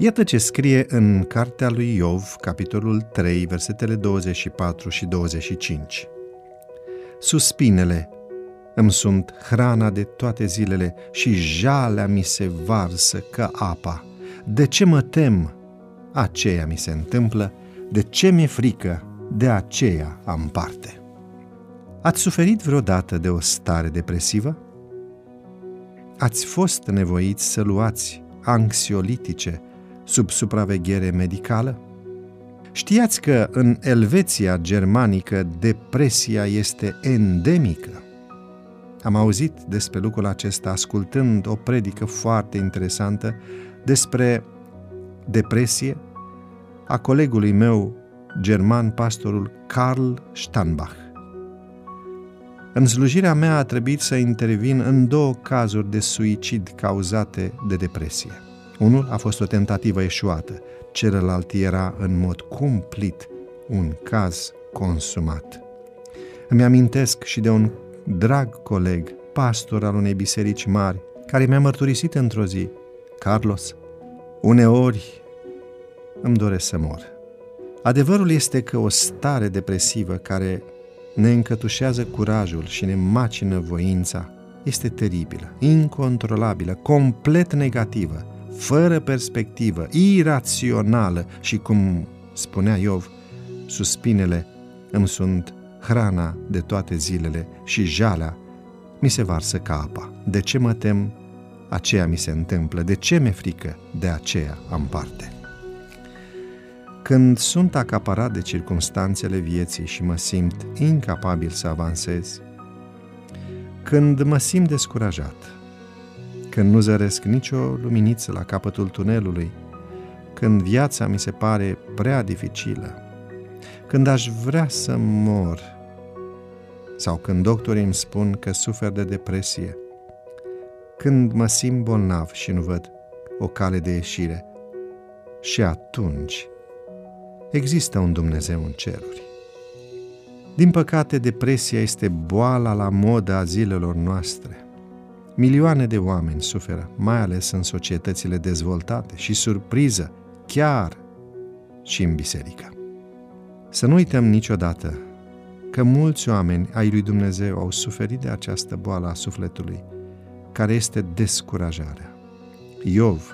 Iată ce scrie în cartea lui Iov, capitolul 3, versetele 24 și 25. Suspinele îmi sunt hrana de toate zilele și jalea mi se varsă ca apa. De ce mă tem? Aceea mi se întâmplă. De ce mi-e frică? De aceea am parte. Ați suferit vreodată de o stare depresivă? Ați fost nevoiți să luați anxiolitice sub supraveghere medicală? Știați că în Elveția germanică depresia este endemică? Am auzit despre lucrul acesta ascultând o predică foarte interesantă despre depresie a colegului meu german, pastorul Karl Steinbach. În slujirea mea a trebuit să intervin în 2 cazuri de suicid cauzate de depresie. Unul a fost o tentativă eșuată, celălalt era în mod cumplit un caz consumat. Îmi amintesc și de un drag coleg, pastor al unei biserici mari, care mi-a mărturisit într-o zi: Carlos, uneori îmi doresc să mor. Adevărul este că o stare depresivă care ne încătușează curajul și ne macină voința este teribilă, incontrolabilă, complet negativă, fără perspectivă, irațională și, cum spunea Iov, suspinele îmi sunt hrana de toate zilele și jalea mi se varsă ca apa. De ce mă tem? Aceea mi se întâmplă. De ce mi-e frică? De aceea am parte. Când sunt acaparat de circumstanțele vieții și mă simt incapabil să avansez, când mă simt descurajat, când nu zăresc nicio luminiță la capătul tunelului, când viața mi se pare prea dificilă, când aș vrea să mor sau când doctorii îmi spun că sufer de depresie, când mă simt bolnav și nu văd o cale de ieșire, și atunci există un Dumnezeu în ceruri. Din păcate, depresia este boala la modă a zilelor noastre. Milioane de oameni suferă, mai ales în societățile dezvoltate și, surpriză, chiar și în biserică. Să nu uităm niciodată că mulți oameni ai lui Dumnezeu au suferit de această boală a sufletului, care este descurajarea. Iov,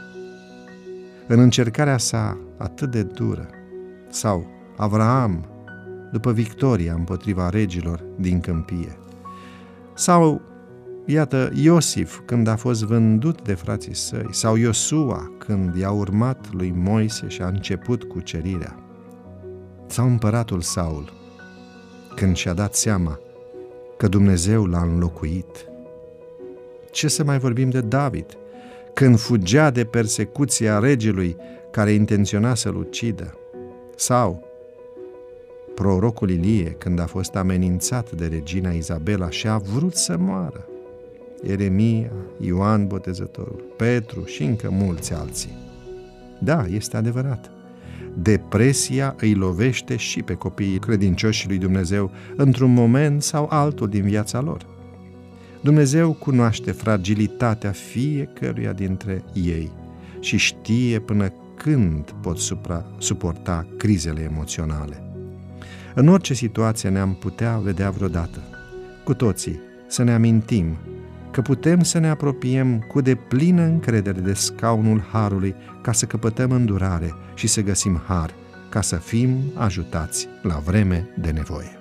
în încercarea sa atât de dură, sau Avraam, după victoria împotriva regilor din câmpie, sau, iată, Iosif, când a fost vândut de frații săi, sau Iosua, când i-a urmat lui Moise și a început cucerirea, sau împăratul Saul, când și-a dat seama că Dumnezeu l-a înlocuit. Ce să mai vorbim de David, când fugea de persecuția regelui care intenționa să-l ucidă, sau prorocul Ilie, când a fost amenințat de regina Izabela și a vrut să moară, Ieremia, Ioan Botezătorul, Petru și încă mulți alții. Da, este adevărat. Depresia îi lovește și pe copiii credincioși lui Dumnezeu într-un moment sau altul din viața lor. Dumnezeu cunoaște fragilitatea fiecăruia dintre ei și știe până când pot suporta crizele emoționale. În orice situație ne-am putea vedea vreodată, cu toții, să ne amintim că putem să ne apropiem cu deplină încredere de scaunul harului ca să căpătăm îndurare și să găsim har, ca să fim ajutați la vreme de nevoie.